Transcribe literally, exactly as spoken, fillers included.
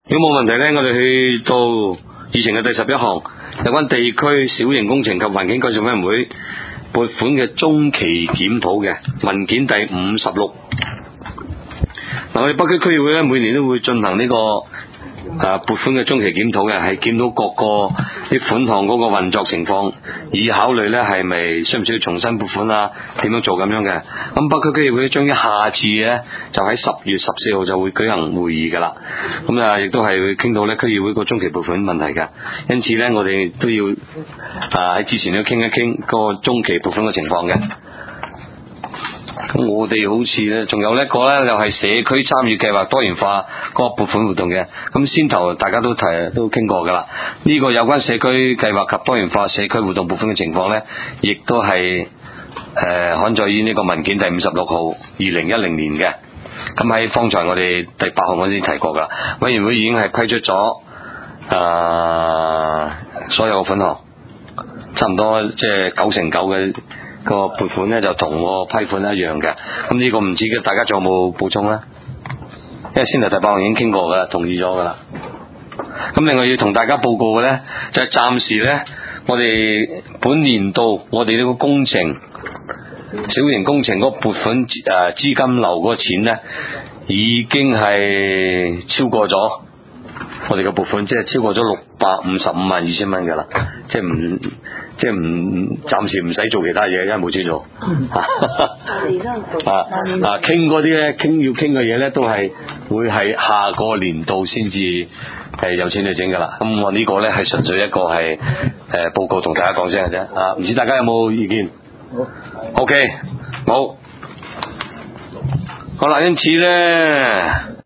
如果冇問題咧，我哋去到議程嘅第十一項，有關地區小型工程及環境改善委員會撥款嘅中期檢討嘅文件第五十六。嗱，我哋北區區議會咧每年都會進行呢、這個誒撥款嘅中期檢討嘅，係檢討各個啲款項嗰個運作情況，以考慮咧係咪需唔需要重新撥款啊？點樣做咁樣嘅？咁北區區議會將於下次咧就喺十月十四號就會舉行會議噶啦。咁啊，亦都係會傾到咧區議會個中期撥款問題嘅。因此咧，我哋都要啊喺之前都傾一傾個中期撥款嘅情況嘅。咁我哋好似咧，仲有一個咧，就係社區參與計劃多元化個撥款活動嘅。咁先頭大家都提都傾過噶啦。呢、這個有關社區計劃及多元化社區活動撥款嘅情況咧，亦都係誒刊載於呢個文件第五十六號，二零一零年嘅。咁喺方才我哋第八項我先提過噶，委員會已經係批出咗誒、呃、所有嘅款項，差唔多即係九成九嘅。個撥款咧就同個批款一樣嘅，咁呢個唔知嘅，大家仲有冇補充咧？因為先頭第八項已經傾過噶啦，同意咗噶啦。咁另外要同大家報告嘅咧，就係、是、暫時咧，我哋本年度我哋呢個工程小型工程嗰個撥款誒資金流嗰個錢咧，已經係超過咗我哋嘅撥款，即係超過咗六百五十五萬二千蚊噶啦，即係唔即係唔暫時唔使做其他嘢，因為冇錢做。啊啊，傾嗰啲咧，傾要傾嘅嘢咧，都係會係下個年度先至係有錢去整噶啦。咁我呢個咧係純粹一個係誒、呃、報告同大家講聲嘅啫。啊，唔知大家有冇意見？好 ，OK，冇。好啦，因此咧。